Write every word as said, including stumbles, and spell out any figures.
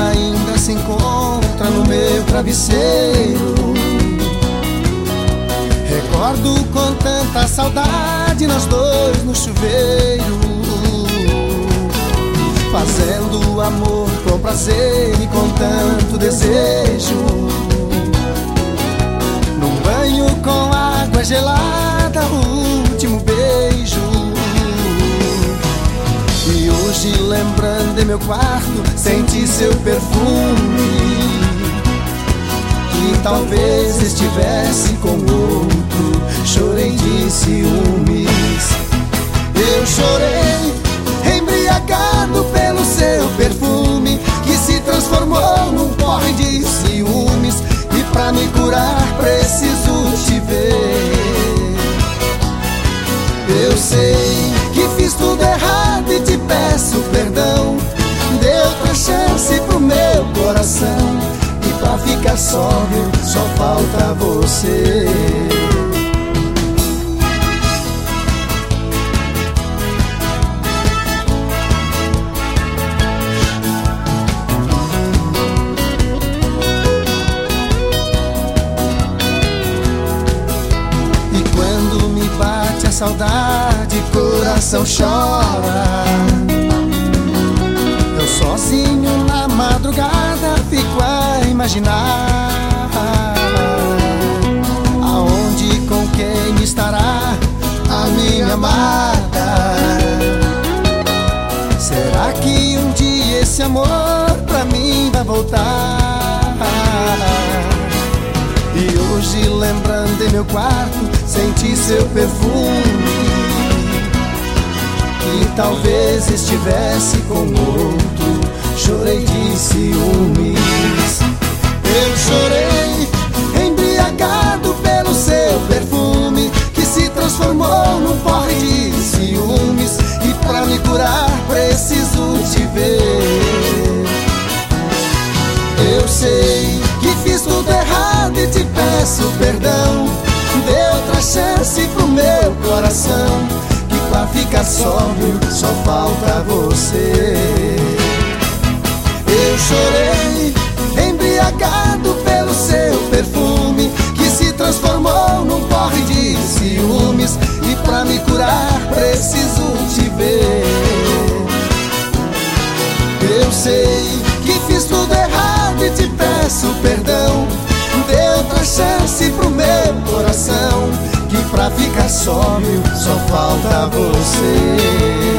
ainda se encontra no meu travesseiro. Recordo com tanta saudade nós dois no chuveiro, fazendo amor com prazer e com tanto desejo. Num banho com água gelada, o último beijo. E hoje, lembrando em meu quarto, senti seu perfume, que talvez estivesse com outro. Chorei de ciúmes. Eu chorei, embriagado pelo seu perfume, que se transformou num porre de ciúmes. E pra me curar preciso te ver. Eu sei que fiz tudo errado e te peço perdão. Dê outra chance pro meu coração, e pra ficar sóbrio só falta você. Saudade, coração chora. Eu sozinho na madrugada fico a imaginar aonde, com quem estará a minha amada. Será que um dia esse amor pra mim vai voltar? E hoje, lembrando em meu quarto, senti seu perfume, que talvez estivesse com outro. Chorei de ciúmes. Eu chorei, embriagado pelo seu perfume, que se transformou num porre de ciúmes. E pra me curar preciso te ver. Eu sei que fiz tudo errado e te peço perdão. Dê outra chance pro meu coração, que pra ficar sóbrio só falta você. Eu chorei, embriagado pelo seu perfume, que se transformou num porre de ciúmes. E pra me curar preciso te ver. Eu sei que fiz tudo errado e te peço perdão. Dê outra chance pro meu coração, que pra ficar sóbrio só falta você.